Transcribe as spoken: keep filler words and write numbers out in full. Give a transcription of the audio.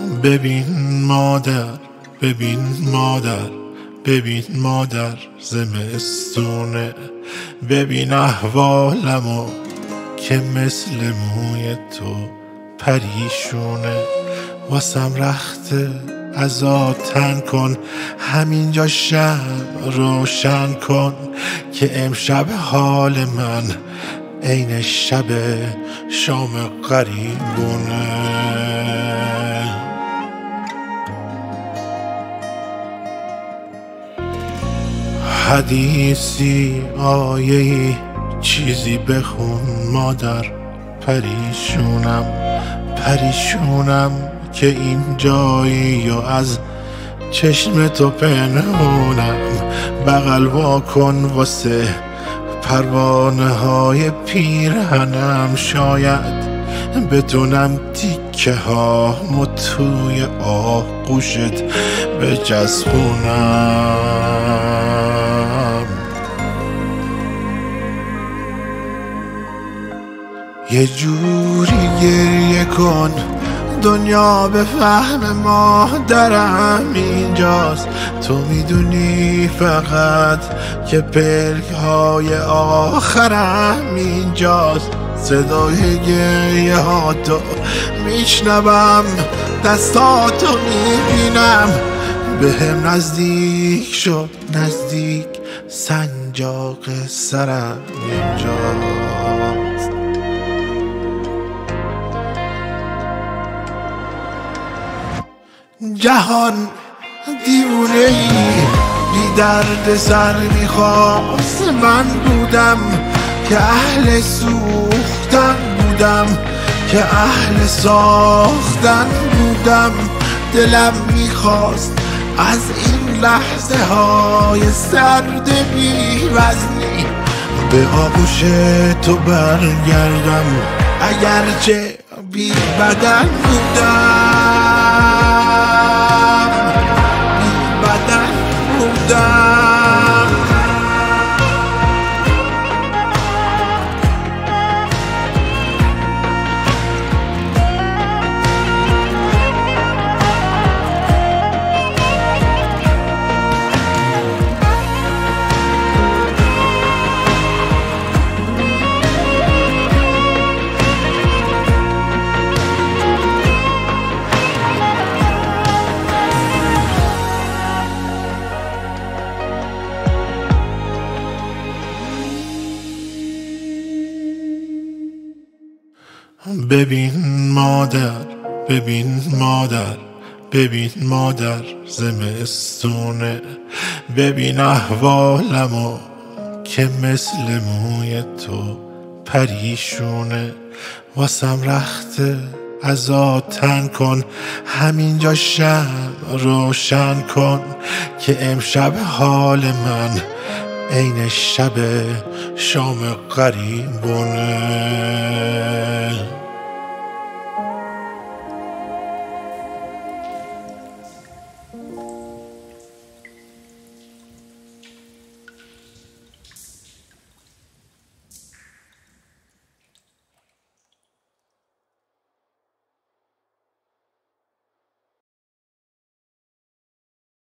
ببین مادر، ببین مادر، ببین مادر زمستونه، ببین احوالمو که مثل موی تو پریشونه. واسم رخته عزا تن کن، همینجا شمع روشن کن که امشب حال من عین شب شام غریبونه. حدیثی آیه‌ای چیزی بخون مادر، پریشونم پریشونم که این جایی و از چشم تو پنهونم. بغل وا کن واسه پروانه های پیرهنم، شاید بتونم تیکه ها مو توی آغوشت بچسبونم. یه جوری گریه کن دنیا به فهم مادرم اینجاست، تو میدونی فقط که پلک های آخرم اینجاست. صدای گریه ها تو میشنوم، دستاتو میبینم، به هم نزدیک شو نزدیک، سنجاق سرم اینجاست. جهان دیوونه ای بی درد سر میخواست، من بودم که اهل سوختن بودم، که اهل ساختن بودم. دلم میخواست از این لحظه های سرد بی وزنی به آغوش تو برگردم، اگرچه بی بدن بودم، بی بدن بودم. ببین مادر، ببین مادر، ببین مادر زمستونه، ببین احوالمو که مثل موی تو پریشونه. واسم رخته عزا تن کن، همینجا شمع روشن کن که امشب حال من عین شب شام غریبونه.